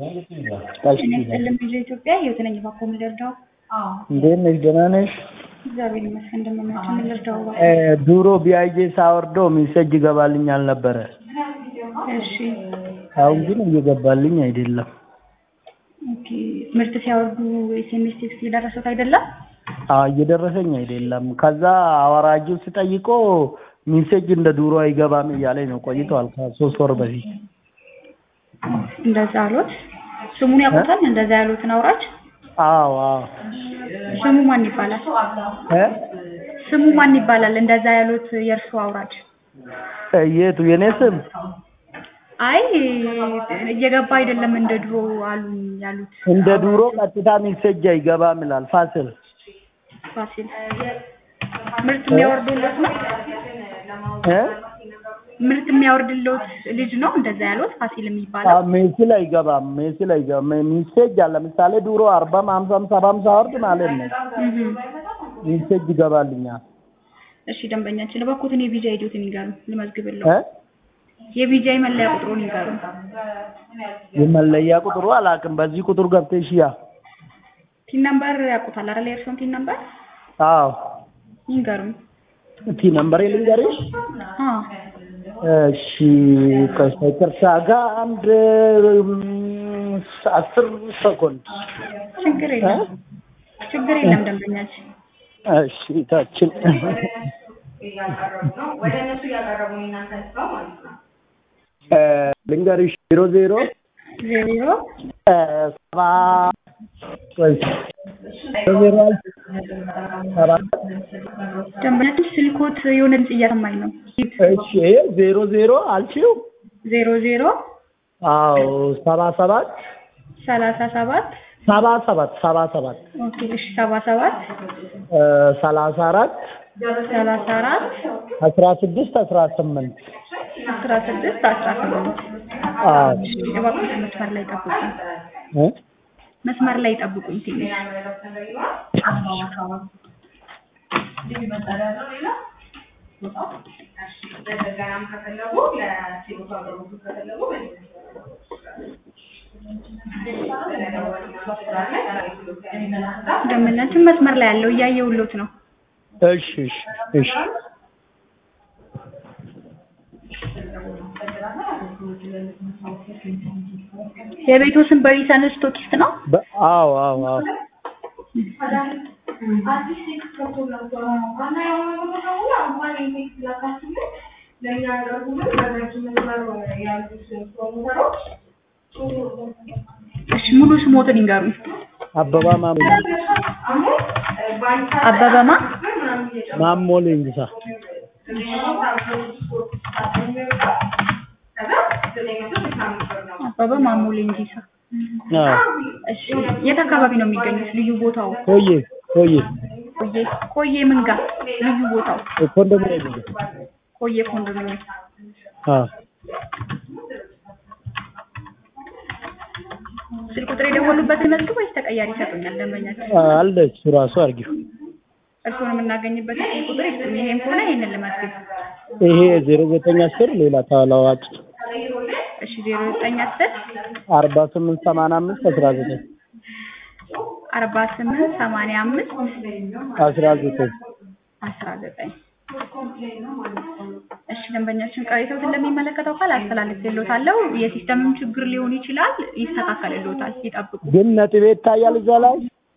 እኔ ኢትዮጵያ የወተነኝ ባኮ ምደርዳው እንዴት ነሽ? ደህና ነሽ? እግዚአብሔር ይመስገን። እንደምናችሁ ምደርዳው ድሮ ቢያጄ ሳወርደው ሜሴጅ ይገባልኛል ነበረ። እሺ አሁን ግን እየገባልኝ አይደለም። ኦኬ ምርት ሲያወርዱ ኤስኤምኤስ ቴክስት እየደረሰት አይደለም? እየደረሰኝ አይደለም። ከዛ አዋራጁ ሲጠይቆ ሜሴጅ እንደ ድሮ አይገባም እያለኝ ነው። ቆይቷል ከ3 ወር በፊት። እንደዛ አሉት። ስሙን ያውቁታል? እንደዛ ያሉትን አውራጅ? አዎ ስሙ ማን ይባላል? ስሙ ማን ይባላል? እንደዛ ያሉት የእርሱ አውራጅ? የቱ የኔ ስም? አይ እየገባ አይደለም እንደ ድሮ አሉ ያሉት። እንደ ድሮ ቀጥታ ሜሴጅ አይገባም ይላል። ፋሲል ምርት የሚያወርዱለት ነው? ምርት የሚያወርድለት ልጅ ነው እንደዛ ያሉት ፋሲል የሚባለው? ሜሴጅ አይገባም። ሜሴጅ አለ። ለምሳሌ ድሮ 40 50 70 ሳወርድ ማለት ነው ሜሴጅ ይገባልኛል። እሺ ደንበኛችን ለባኮት ነው ቪዛ አይዲዮትን ይጋሩ ልመዝግብልዎ። የቪዛይ መለያ ቁጥሩን ይጋሩ። የመለያ ቁጥሩ አላውቅም። በዚህ ቁጥር ገብተሽ ቲን ነምበር ያውቁታል አይደል? የእርሶን ቲን ነምበር? አዎ ይንገሩ። ቲን ነምበር ልንገርሽ? እሺ ከስተርሳ ጋር አንድ 10 ሰኮንድ። ችግር የለም ደንበኛችን። እሺ ታችን ወደ እነሱ ያቀረቡኝ እናንተ ነው ማለት ነው። ልንገርሽ 00 ደንበኛችን ስልኮት የሆነ ድምጽ እያሰማኝ ነው። እሺ 00 አልቺው 00 አዎ 77 37 ኦኬ እሺ 77 34 16 18 መስመር ላይ ጠብቁኝ ትንሽ። ደንበኛችን መስመር ላይ ያለው እያየሁልዎት ነው። እሺ የቤቱ ስም በሪሰን ስቶኪስት ነው? አዎ እሺ ሙሉ ስሞትን ይንገሩኝ። አበባ ማሞ ሌንጂሳ። አበባ ማሞ ሌንጂሳ። እሺ የት አካባቢ ነው የሚገኙት? ልዩ ቦታው? ኮዬ ምን ጋር ልዩ ቦታው? ኮንዶሚኒየም። ኮዬ ኮንዶሚኒየም። ስልክ ቁጥር የደወሉበትን መዝግብ ወይስ ተቀያሪ ይሰጡኛል? ደንበኛችን አለች ራሱ አርጊው። እርሱን የምናገኝበት ስልክ ቁጥር ይስጡኝ። ይሄን ከሆነ ይሄንን ልመዝግብ። ይሄ 0910 ሌላ ተለዋጭ። እሺ 0910 48 85 19 19 እሺ ደንበኛችን ቀሪተውት ለሚመለከተው ካል አስተላልፌልዎታለሁ። የሲስተምም ችግር ሊሆን ይችላል፣ ይስተካከልልዎታል። ይጠብቁ። ግን ነጥብ ይታያል እዛ ላይ?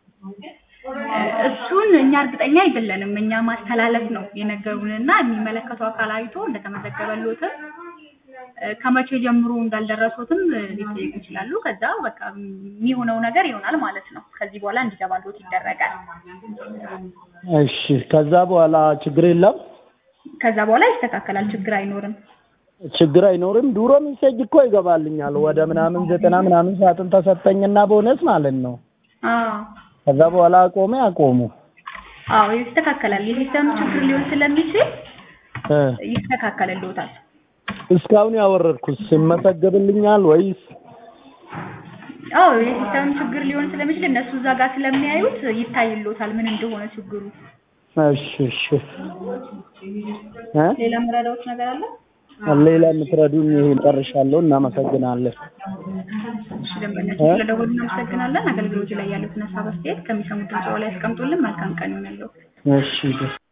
እሱን እኛ እርግጠኛ አይደለንም። እኛ ማስተላለፍ ነው የነገሩንና የሚመለከተው አካል አይቶ እንደተመዘገበልዎትም ከመቼ ጀምሮ እንዳልደረሱትም ሊጠይቁ ይችላሉ። ከዛ በቃ የሚሆነው ነገር ይሆናል ማለት ነው። ከዚህ በኋላ እንዲገባልዎት ይደረጋል። እሺ ከዛ በኋላ ችግር የለም? ከዛ በኋላ ይስተካከላል። ችግር አይኖርም። ድሮ ሜሴጅ እኮ ይገባልኛል ወደ ምናምን 90 ምናምን ሰዓትን ተሰጠኝና ቦነስ ማለት ነው። ከዛ በኋላ አቆሙ። ይስተካከላል። የሲስተም ችግር ሊሆን ስለሚችል ይስተካከልልዎታል። እስካሁን ያወረድኩት ሲመዘገብልኛል ወይስ? የሲስተም ችግር ሊሆን ስለሚችል እነሱ እዛ ጋር ስለሚያዩት ይታይልዎታል ምን እንደሆነ ችግሩ። እሺ ሌላ መረዳዎች ነገር አለ? ሌላ የምትረዱኝ ይሄን ጨርሻለሁ። እናመሰግናለን። እሺ ደንበኛችን ስለደወሉ እናመሰግናለን። አገልግሎቱ ላይ ያሉትን ሀሳብ አስተያየት ከሚሰሙት ድምጽ ላይ ያስቀምጡልን። መልካም ቀን ይሁንልዎት። እሺ